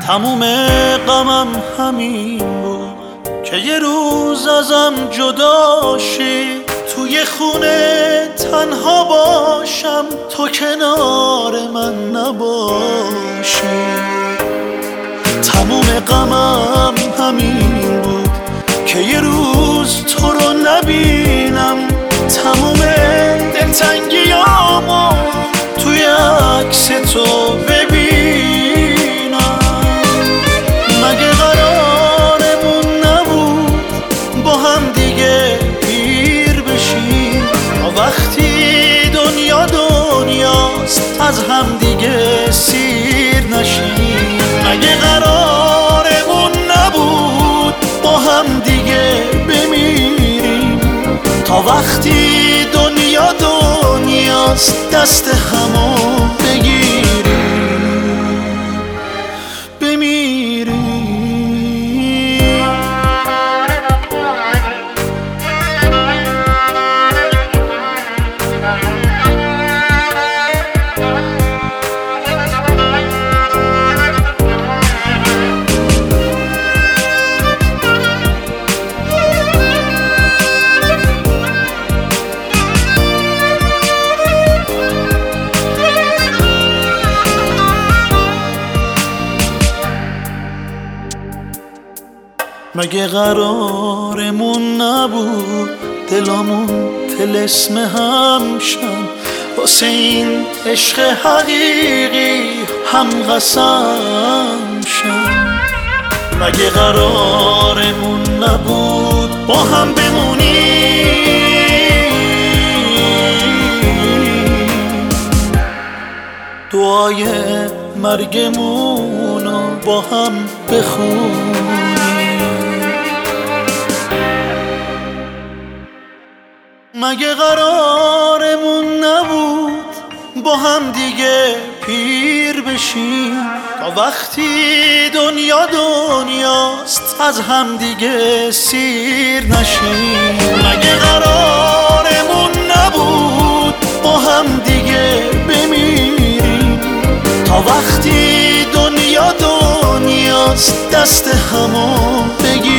تموم غمم همین بود که یه روز ازم جدا شی، توی خونه تنها باشم تو کنار من نباشی. تموم غمم همین بود که یه روز تو رو نبینم، تموم دلتنگیامو توی عکس تو ببینم. مگه قرارمون نبود با هم دیگه پیر بشیم، وقتی دنیا دنیاست از هم دیگه سیر نشیم؟ مگه قرارمون نبود با هم دیگه بمیریم، تا وقتی دنیا دنیاست دست همو بگیریم بمیریم. مگه قرارمون نبود دلامون طلسم هم شن، واسه این عشق حقیقی هم قسم شن؟ مگه قرارمون نبود با هم بمونیم، دعای مرگمونو با هم بخونیم؟ مگه قرارمون نبود با هم دیگه پیر بشیم، تا وقتی دنیا دنیاست از هم دیگه سیر نشیم؟ مگه قرارمون نبود با هم دیگه بمیریم، تا وقتی دنیا دنیاست دست همو بگیریم؟